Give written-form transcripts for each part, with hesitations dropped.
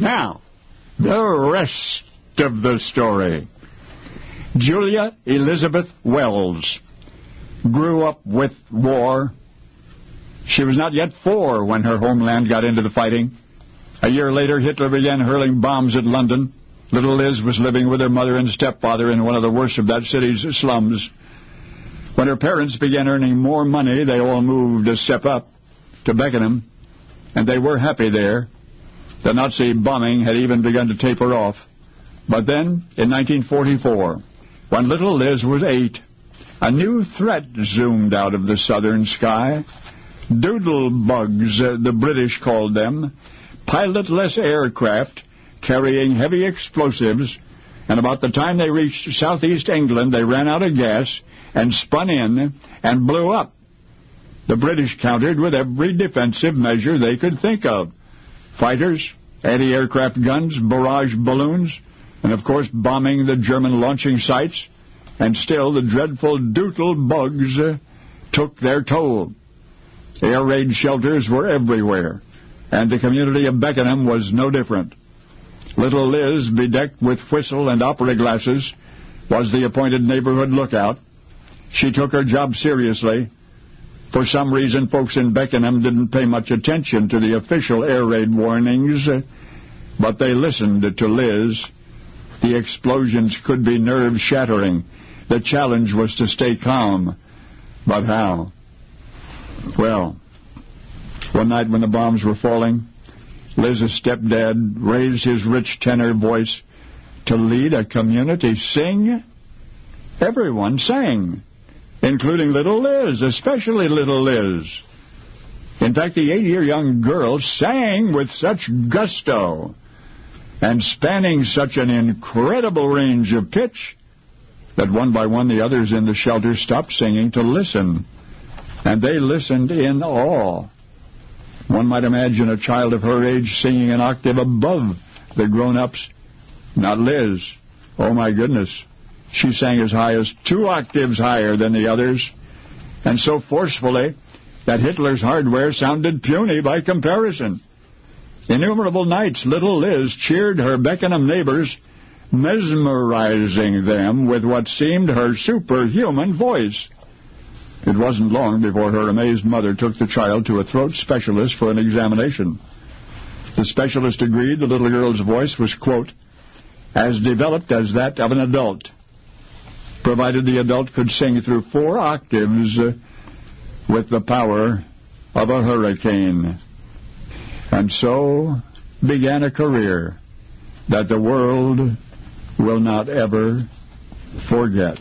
Now, the rest of the story. Julia Elizabeth Wells grew up with war. She was not yet 4 when her homeland got into the fighting. A year later, Hitler began hurling bombs at London. Little Liz was living with her mother and stepfather in one of the worst of that city's slums. When her parents began earning more money, they all moved a step up to Beckenham, and they were happy there. The Nazi bombing had even begun to taper off. But then, in 1944, when little Liz was 8, a new threat zoomed out of the southern sky. Doodle bugs, the British called them, pilotless aircraft carrying heavy explosives, and about the time they reached southeast England, they ran out of gas and spun in and blew up. The British countered with every defensive measure they could think of. Fighters, anti-aircraft guns, barrage balloons, and of course bombing the German launching sites. And still the dreadful doodle bugs took their toll. Air raid shelters were everywhere, and the community of Beckenham was no different. Little Liz, bedecked with whistle and opera glasses, was the appointed neighborhood lookout. She took her job seriously. For some reason, folks in Beckenham didn't pay much attention to the official air raid warnings, but they listened to Liz. The explosions could be nerve-shattering. The challenge was to stay calm. But how? Well, one night when the bombs were falling, Liz's stepdad raised his rich tenor voice to lead a community sing. Everyone sang, including little Liz, especially little Liz. In fact, the 8-year young girl sang with such gusto and spanning such an incredible range of pitch that one by one the others in the shelter stopped singing to listen, and they listened in awe. One might imagine a child of her age singing an octave above the grown-ups. Not Liz. Oh, my goodness. She sang as high as 2 octaves higher than the others, and so forcefully that Hitler's hardware sounded puny by comparison. Innumerable nights, little Liz cheered her Beckenham neighbors, mesmerizing them with what seemed her superhuman voice. It wasn't long before her amazed mother took the child to a throat specialist for an examination. The specialist agreed the little girl's voice was, quote, as developed as that of an adult, provided the adult could sing through 4 octaves with the power of a hurricane. And so began a career that the world will not ever forget.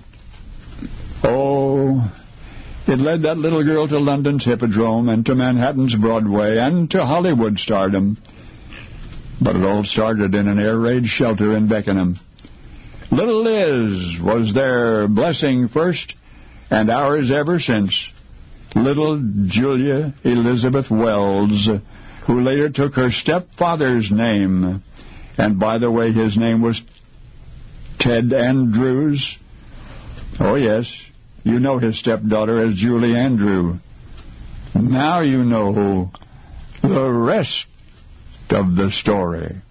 Oh, it led that little girl to London's Hippodrome and to Manhattan's Broadway and to Hollywood stardom. But it all started in an air raid shelter in Beckenham. Little Liz was their blessing first and ours ever since. Little Julia Elizabeth Wells, who later took her stepfather's name. And by the way, his name was Ted Andrews. Oh, yes. You know his stepdaughter as Julie Andrew. Now you know the rest of the story.